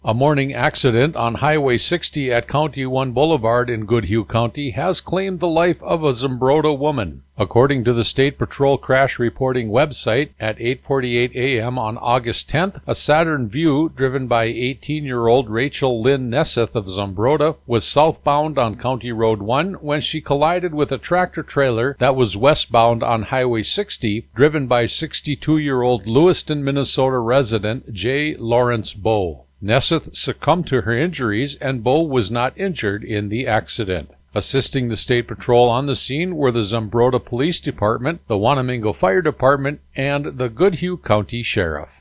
A morning accident on Highway 60 at County 1 Boulevard in Goodhue County has claimed the life of a Zumbrota woman. According to the State Patrol crash reporting website, at 8:48 a.m. on August 10th, a Saturn Vue driven by 18-year-old Rachel Lynn Nesseth of Zumbrota was southbound on County Road 1 when she collided with a tractor-trailer that was westbound on Highway 60, driven by 62-year-old Lewiston, Minnesota resident J. Lawrence Bowe. Nesseth succumbed to her injuries, and Bowe was not injured in the accident. Assisting the State Patrol on the scene were the Zumbrota Police Department, the Wanamingo Fire Department, and the Goodhue County Sheriff.